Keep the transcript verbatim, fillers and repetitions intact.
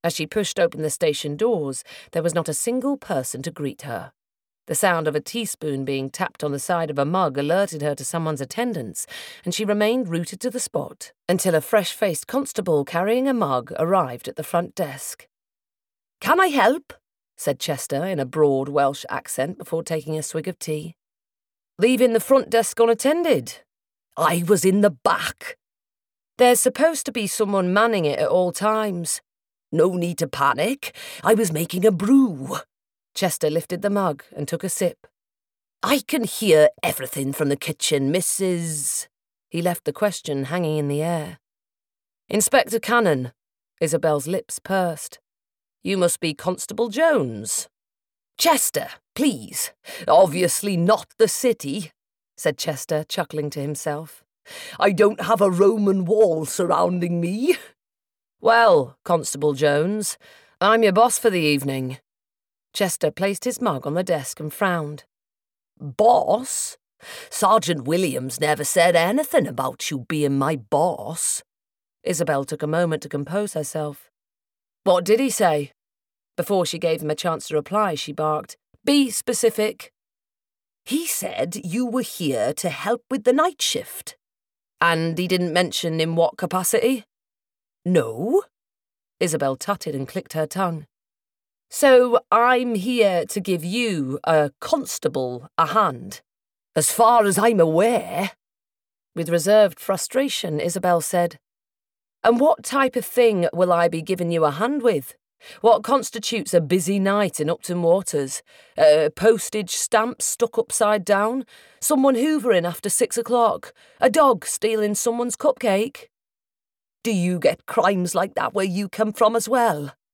As she pushed open the station doors, there was not a single person to greet her. The sound of a teaspoon being tapped on the side of a mug alerted her to someone's attendance, and she remained rooted to the spot until a fresh-faced constable carrying a mug arrived at the front desk. "Can I help?" said Chester in a broad Welsh accent before taking a swig of tea. "Leaving the front desk unattended?" "I was in the back." "There's supposed to be someone manning it at all times." "No need to panic. I was making a brew." Chester lifted the mug and took a sip. "I can hear everything from the kitchen, Missus He left the question hanging in the air. "Inspector Cannon." Isabel's lips pursed. "You must be Constable Jones." "Chester, please. Obviously not the city," said Chester, chuckling to himself. "I don't have a Roman wall surrounding me." "Well, Constable Jones, I'm your boss for the evening." Chester placed his mug on the desk and frowned. "Boss? Sergeant Williams never said anything about you being my boss." Isabel took a moment to compose herself. "What did he say?" Before she gave him a chance to reply, she barked, "Be specific." "He said you were here to help with the night shift." "And he didn't mention in what capacity?" "No." Isabel tutted and clicked her tongue. "So I'm here to give you, a constable, a hand?" "As far as I'm aware." With reserved frustration, Isabel said, "And what type of thing will I be giving you a hand with? What constitutes a busy night in Upton Waters? Uh, postage stamps stuck upside down? Someone hoovering after six o'clock? A dog stealing someone's cupcake?" "Do you get crimes like that where you come from as well?"